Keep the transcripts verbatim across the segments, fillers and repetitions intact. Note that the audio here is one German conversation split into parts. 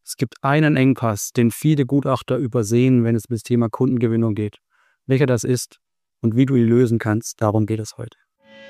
Es gibt einen Engpass, den viele Gutachter übersehen, wenn es um das Thema Kundengewinnung geht. Welcher das ist und wie du ihn lösen kannst, darum geht es heute.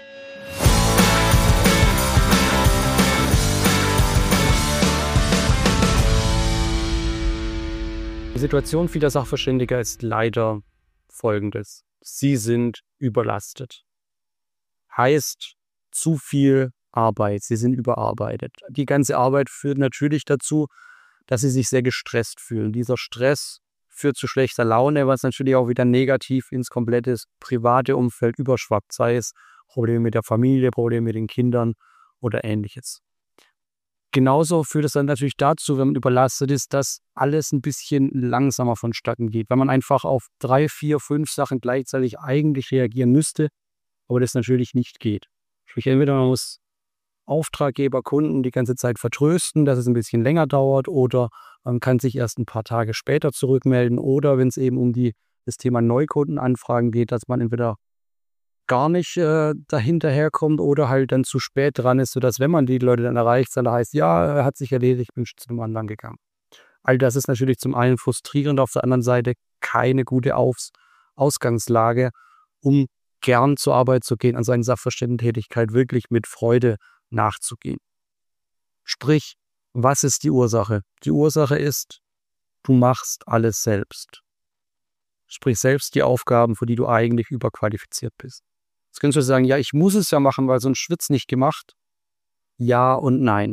Die Situation vieler Sachverständiger ist leider folgendes. Sie sind überlastet. Heißt, zu viel Arbeit. Sie sind überarbeitet. Die ganze Arbeit führt natürlich dazu, dass sie sich sehr gestresst fühlen. Dieser Stress führt zu schlechter Laune, was natürlich auch wieder negativ ins komplette private Umfeld überschwappt. Sei es Probleme mit der Familie, Probleme mit den Kindern oder Ähnliches. Genauso führt es dann natürlich dazu, wenn man überlastet ist, dass alles ein bisschen langsamer vonstatten geht, weil man einfach auf drei, vier, fünf Sachen gleichzeitig eigentlich reagieren müsste, aber das natürlich nicht geht. Sprich, entweder man muss Auftraggeber, Kunden die ganze Zeit vertrösten, dass es ein bisschen länger dauert, oder man kann sich erst ein paar Tage später zurückmelden, oder wenn es eben um die, das Thema Neukundenanfragen geht, dass man entweder gar nicht äh, dahinterherkommt oder halt dann zu spät dran ist, sodass, wenn man die Leute dann erreicht, dann heißt, ja, er hat sich erledigt, bin schon zu einem anderen gegangen. All das ist natürlich zum einen frustrierend, auf der anderen Seite keine gute Aus- Ausgangslage, um gern zur Arbeit zu gehen, an seiner Sachverständigentätigkeit wirklich mit Freude nachzugehen. Sprich, was ist die Ursache? Die Ursache ist, du machst alles selbst. Sprich, selbst die Aufgaben, für die du eigentlich überqualifiziert bist. Jetzt könntest du sagen, ja, ich muss es ja machen, weil sonst wird es nicht gemacht. Ja und nein.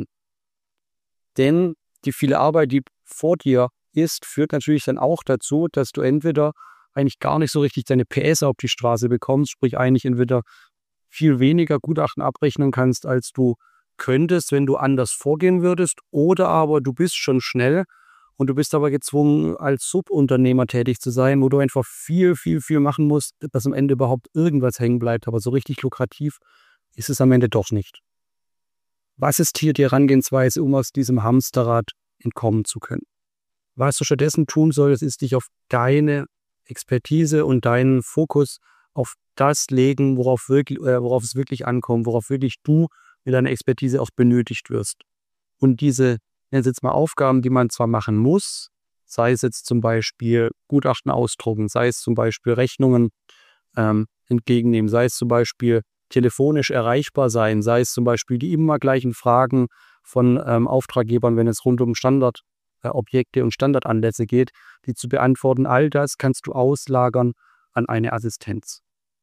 Denn die viele Arbeit, die vor dir ist, führt natürlich dann auch dazu, dass du entweder eigentlich gar nicht so richtig deine P S auf die Straße bekommst, sprich eigentlich entweder viel weniger Gutachten abrechnen kannst, als du könntest, wenn du anders vorgehen würdest, oder aber du bist schon schnell und du bist aber gezwungen, als Subunternehmer tätig zu sein, wo du einfach viel, viel, viel machen musst, dass am Ende überhaupt irgendwas hängen bleibt. Aber so richtig lukrativ ist es am Ende doch nicht. Was ist hier die Herangehensweise, um aus diesem Hamsterrad entkommen zu können? Was du stattdessen tun solltest, ist dich auf deine Expertise und deinen Fokus auf das legen, worauf, wirklich, äh, worauf es wirklich ankommt, worauf wirklich du mit deiner Expertise auch benötigt wirst. Und diese Nennen Sie jetzt mal Aufgaben, die man zwar machen muss, sei es jetzt zum Beispiel Gutachten ausdrucken, sei es zum Beispiel Rechnungen ähm, entgegennehmen, sei es zum Beispiel telefonisch erreichbar sein, sei es zum Beispiel die immer gleichen Fragen von ähm, Auftraggebern, wenn es rund um Standardobjekte äh, und Standardanlässe geht, die zu beantworten. All das kannst du auslagern an eine Assistenz.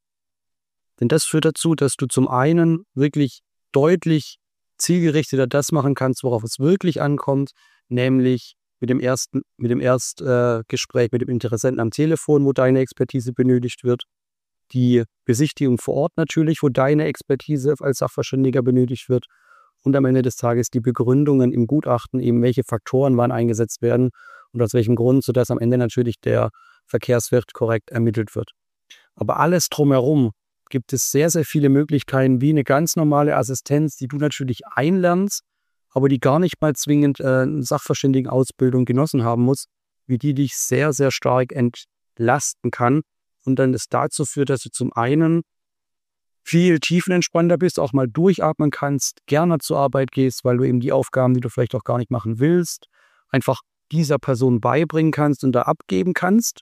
Denn das führt dazu, dass du zum einen wirklich deutlich zielgerichteter das machen kannst, worauf es wirklich ankommt, nämlich mit dem ersten, mit dem Erstgespräch äh, mit dem Interessenten am Telefon, wo deine Expertise benötigt wird, die Besichtigung vor Ort natürlich, wo deine Expertise als Sachverständiger benötigt wird, und am Ende des Tages die Begründungen im Gutachten, eben welche Faktoren wann eingesetzt werden und aus welchem Grund, sodass am Ende natürlich der Verkehrswert korrekt ermittelt wird. Aber alles drumherum gibt es sehr, sehr viele Möglichkeiten, wie eine ganz normale Assistenz, die du natürlich einlernst, aber die gar nicht mal zwingend äh, eine Sachverständigenausbildung genossen haben muss, wie die dich sehr, sehr stark entlasten kann und dann das dazu führt, dass du zum einen viel tiefenentspannter bist, auch mal durchatmen kannst, gerne zur Arbeit gehst, weil du eben die Aufgaben, die du vielleicht auch gar nicht machen willst, einfach dieser Person beibringen kannst und da abgeben kannst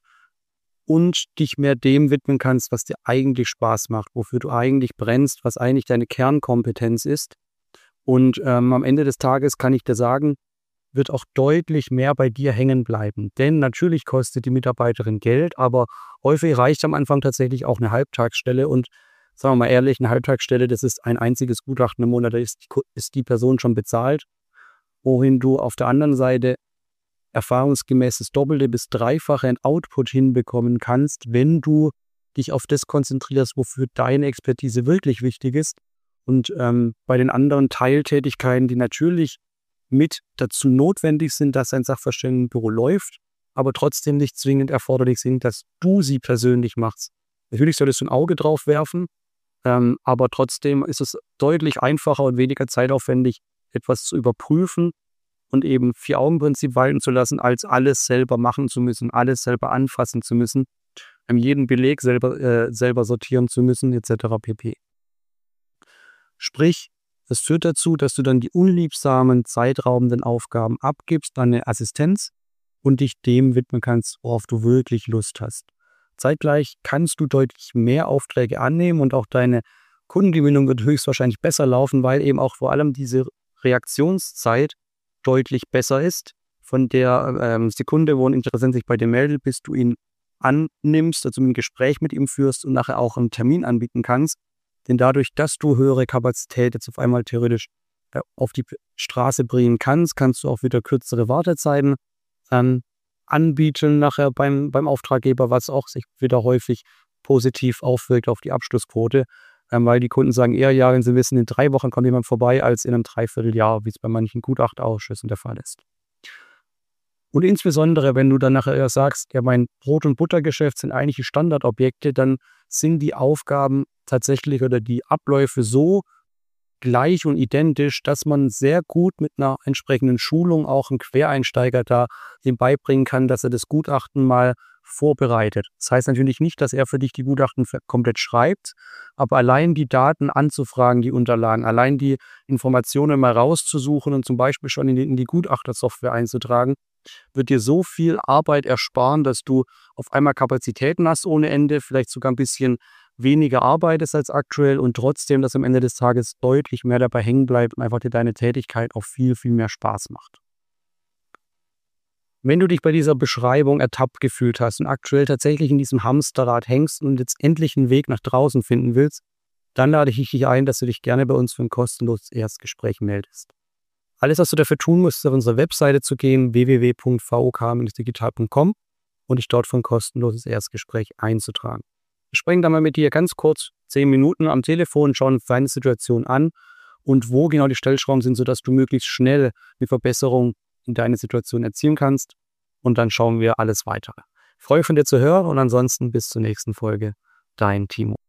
und dich mehr dem widmen kannst, was dir eigentlich Spaß macht, wofür du eigentlich brennst, was eigentlich deine Kernkompetenz ist. Und ähm, am Ende des Tages kann ich dir sagen, wird auch deutlich mehr bei dir hängen bleiben. Denn natürlich kostet die Mitarbeiterin Geld, aber häufig reicht am Anfang tatsächlich auch eine Halbtagsstelle. Und sagen wir mal ehrlich, eine Halbtagsstelle, das ist ein einziges Gutachten im Monat, da ist die, ist die Person schon bezahlt. Wohin du auf der anderen Seite erfahrungsgemäß das Doppelte bis Dreifache in Output hinbekommen kannst, wenn du dich auf das konzentrierst, wofür deine Expertise wirklich wichtig ist. Und ähm, bei den anderen Teiltätigkeiten, die natürlich mit dazu notwendig sind, dass ein Sachverständigenbüro läuft, aber trotzdem nicht zwingend erforderlich sind, dass du sie persönlich machst. Natürlich solltest du ein Auge drauf werfen, ähm, aber trotzdem ist es deutlich einfacher und weniger zeitaufwendig, etwas zu überprüfen und eben Vier-Augen-Prinzip walten zu lassen, als alles selber machen zu müssen, alles selber anfassen zu müssen, jeden Beleg selber, äh, selber sortieren zu müssen, et cetera pp. Sprich, Das führt dazu, dass du dann die unliebsamen, zeitraubenden Aufgaben abgibst, deine Assistenz und dich dem widmen kannst, worauf du wirklich Lust hast. Zeitgleich kannst du deutlich mehr Aufträge annehmen und auch deine Kundengewinnung wird höchstwahrscheinlich besser laufen, weil eben auch vor allem diese Reaktionszeit deutlich besser ist. Von der ähm, Sekunde, wo ein Interessent sich bei dir meldet, bis du ihn annimmst, also ein Gespräch mit ihm führst und nachher auch einen Termin anbieten kannst. Denn dadurch, dass du höhere Kapazität jetzt auf einmal theoretisch äh, auf die Straße bringen kannst, kannst du auch wieder kürzere Wartezeiten ähm, anbieten nachher beim, beim Auftraggeber, was auch sich wieder häufig positiv aufwirkt auf die Abschlussquote, ähm, weil die Kunden sagen eher ja, wenn sie wissen, in drei Wochen kommt jemand vorbei, als in einem Dreivierteljahr, wie es bei manchen Gutachterausschüssen der Fall ist. Und insbesondere, wenn du dann nachher sagst, ja, mein Brot- und Buttergeschäft sind eigentlich die Standardobjekte, dann sind die Aufgaben tatsächlich oder die Abläufe so gleich und identisch, dass man sehr gut mit einer entsprechenden Schulung auch einen Quereinsteiger da ihm beibringen kann, dass er das Gutachten mal vorbereitet. Das heißt natürlich nicht, dass er für dich die Gutachten komplett schreibt, aber allein die Daten anzufragen, die Unterlagen, allein die Informationen mal rauszusuchen und zum Beispiel schon in die, in die Gutachtersoftware einzutragen, wird dir so viel Arbeit ersparen, dass du auf einmal Kapazitäten hast ohne Ende, vielleicht sogar ein bisschen weniger arbeitest als aktuell und trotzdem, dass am Ende des Tages deutlich mehr dabei hängen bleibt und einfach dir deine Tätigkeit auch viel, viel mehr Spaß macht. Wenn du dich bei dieser Beschreibung ertappt gefühlt hast und aktuell tatsächlich in diesem Hamsterrad hängst und jetzt endlich einen Weg nach draußen finden willst, dann lade ich dich ein, dass du dich gerne bei uns für ein kostenloses Erstgespräch meldest. Alles, was du dafür tun musst, ist auf unsere Webseite zu gehen, w w w punkt v o k digital punkt com und dich dort für ein kostenloses Erstgespräch einzutragen. Wir sprechen dann mal mit dir ganz kurz zehn Minuten am Telefon, schauen deine Situation an und wo genau die Stellschrauben sind, sodass du möglichst schnell eine Verbesserung in deine Situation erzielen kannst und dann schauen wir alles weitere. Ich freue mich von dir zu hören und ansonsten bis zur nächsten Folge. Dein Timo.